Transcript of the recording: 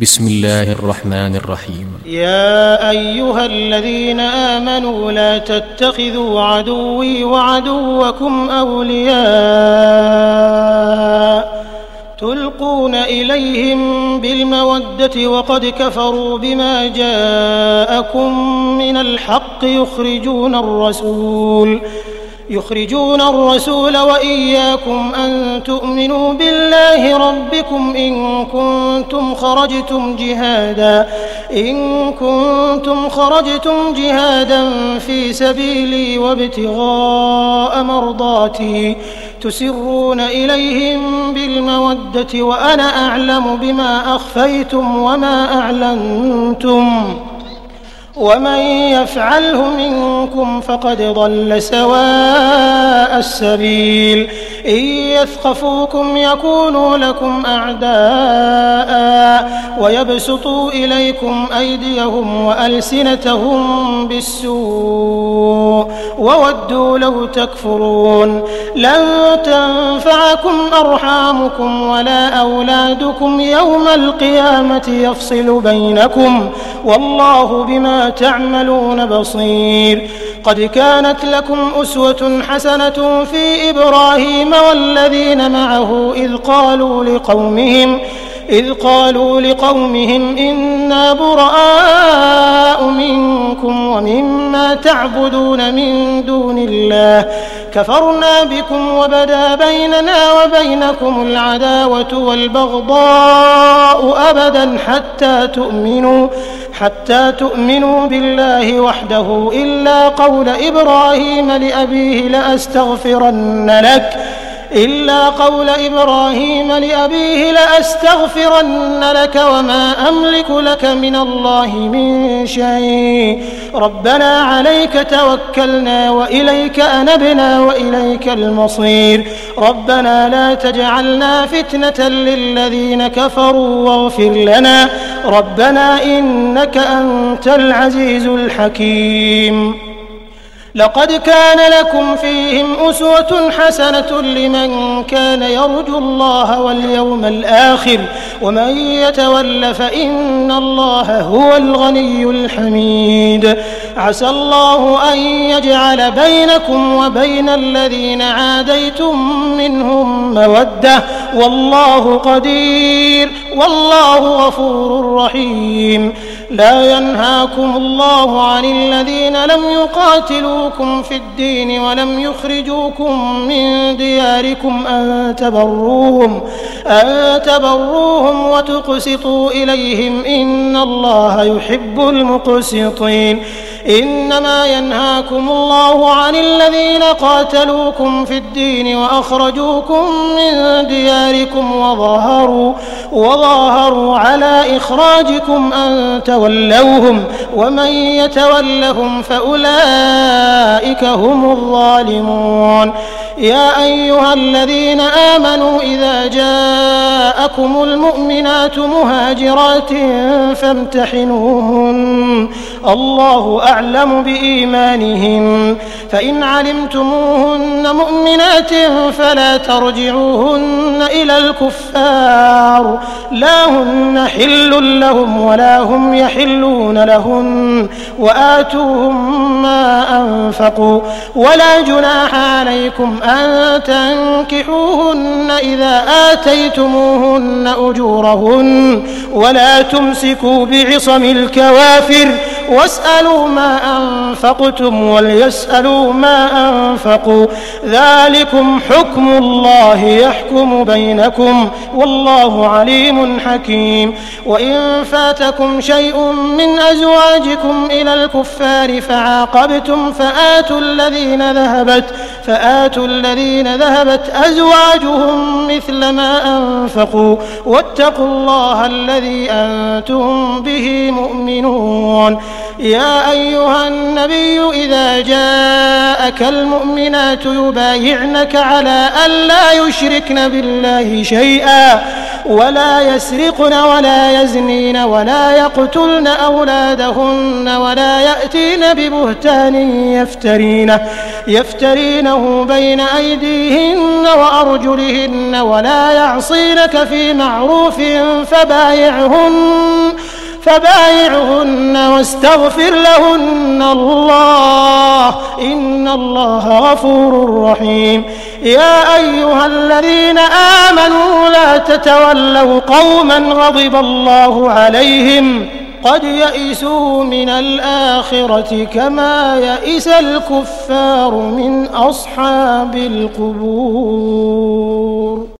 بسم الله الرحمن الرحيم. يا أيها الذين آمنوا لا تتخذوا عدوي وعدوكم أولياء تلقون إليهم بالمودة وقد كفروا بما جاءكم من الحق يخرجون الرسول وإياكم أن تؤمنوا بالله ربكم إن كنتم خرجتم جهادا في سبيلي وابتغاء مرضاتي تسرون إليهم بالمودة وأنا أعلم بما أخفيتم وما أعلنتم ومن يفعله منكم فقد ضل سواء السبيل إن يثقفوكم يكونوا لكم أعداء ويبسطوا إليكم أيديهم وألسنتهم بالسوء وودوا لو تكفرون لن تنفعكم أرحامكم ولا أولادكم يوم القيامة يفصل بينكم والله بما تعملون بصير. قد كانت لكم أسوة حسنة في إبراهيم والذين معه إذ قالوا لقومهم إنا براء منكم ومما تعبدون من دون الله كفرنا بكم وبدا بيننا وبينكم العداوة والبغضاء أبدا حتى تؤمنوا بالله وحده إلا قول إبراهيم لأبيه لأستغفرن لك وما أملك لك من الله من شيء ربنا عليك توكلنا وإليك أنبنا وإليك المصير ربنا لا تجعلنا فتنة للذين كفروا واغفر لنا ربنا إنك أنت العزيز الحكيم. لقد كان لكم فيهم أسوة حسنة لمن كان يرجو الله واليوم الآخر ومن يتول فإن الله هو الغني الحميد. عسى الله أن يجعل بينكم وبين الذين عاديتم منهم مودة والله قدير والله غفور رحيم. لا ينهاكم الله عن الذين لم يقاتلوكم في الدين ولم يخرجوكم من دياركم أن تبروهم وتقسطوا إليهم إن الله يحب المقسطين. إنما ينهاكم الله عن الذين قاتلوكم في الدين وأخرجوكم من دياركم وظاهروا على إخراجكم أن تولوهم ومن يتولهم فأولئك هم الظالمون. يا أيها الذين آمنوا إذا جاءكم المؤمنات مهاجرات فامتحنوهن الله أعلم بإيمانهن فإن علمتموهن مؤمنات فلا ترجعوهن إلى الكفار لا هن حل لهم ولا هم يحلون لهن وآتوهم ما أنفقوا ولا جناح عليكم أن تنكحوهن إذا آتيتموهن أجورهن ولا تمسكوا بعصم الكوافر واسألوا ما أنفقتم وليسألوا ما أنفقوا ذلكم حكم الله يحكم بينكم والله عليم حكيم. وإن فاتكم شيء من أزواجكم إلى الكفار فعاقبتم فآتوا الذين ذهبت أزواجهم مثل ما أنفقوا واتقوا الله الذي أنتم به مؤمنون. يا أيها النبي إذا جاءك المؤمنات يبايعنك على أن لا يشركن بالله شيئا ولا يسرقن ولا يزنين ولا يقتلن أولادهن ولا يأتين ببهتان يفترينه بين أيديهن وأرجلهن ولا يعصينك في معروف فبايعهن فبايعهن واستغفر لهن الله إن الله غفور رحيم. يا أيها الذين آمنوا لا تتولوا قوما غضب الله عليهم قد يئسوا من الآخرة كما يئس الكفار من أصحاب القبور.